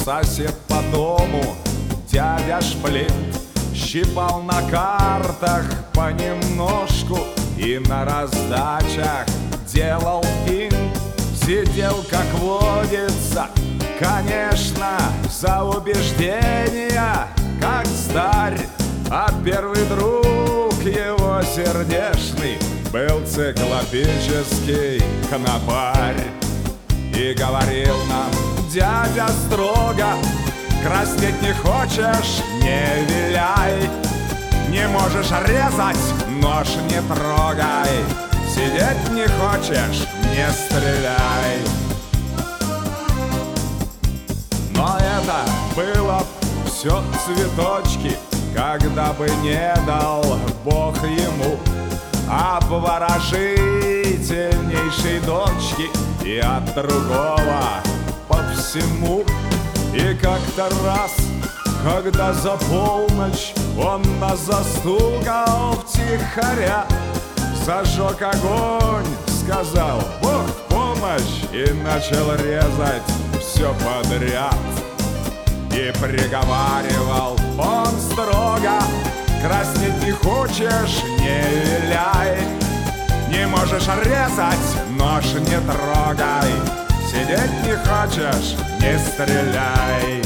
Сосед по дому, дядя Шплинт, щипал на картах понемножку и на раздачах делал финт. Сидел, как водится, конечно, за убеждения, как старь. А первый друг его сердечный был циклопический конопарь. И говорил нам дядя строго: краснеть не хочешь — не виляй, не можешь резать — нож не трогай, сидеть не хочешь — не стреляй. Но это было все цветочки, когда бы не дал Бог ему обворожительнейшей дочки и от другого по всему. И как-то раз, когда за полночь он нас застукал втихаря, зажег огонь, сказал Бог в помощь, и начал резать все подряд. И приговаривал он строго: краснеть не хочешь — не виляй, не можешь резать — нож не трогай, сидеть не хочешь — не стреляй.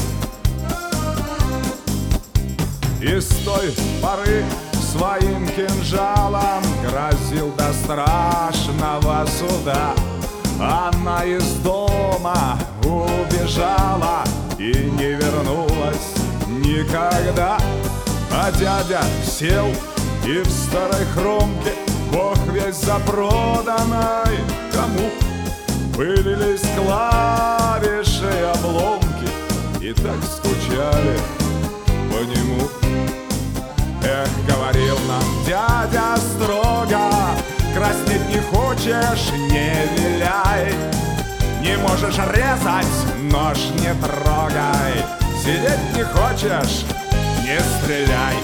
И с той поры своим кинжалом грозил до страшного суда. Она из дома убежала и не вернулась никогда. А дядя сел и в старой хромке, бог весь запроданной кому, пылились клавиши и обломки, и так скучали по нему. Эх, говорил нам дядя строго: краснеть не хочешь — не виляй, не можешь резать — нож не трогай, сидеть не хочешь — не стреляй.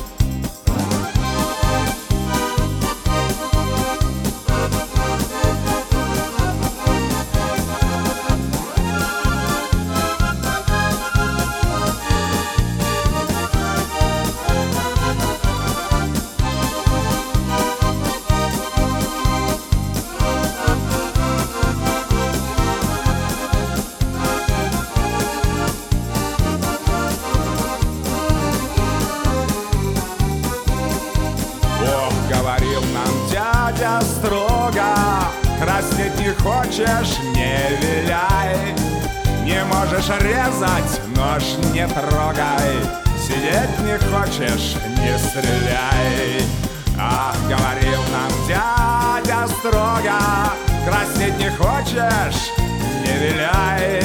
Говорил нам дядя строго: краснеть не хочешь — не виляй, не можешь резать — нож не трогай, сидеть не хочешь — не стреляй. Ах, говорил нам дядя строго: краснеть не хочешь — не виляй,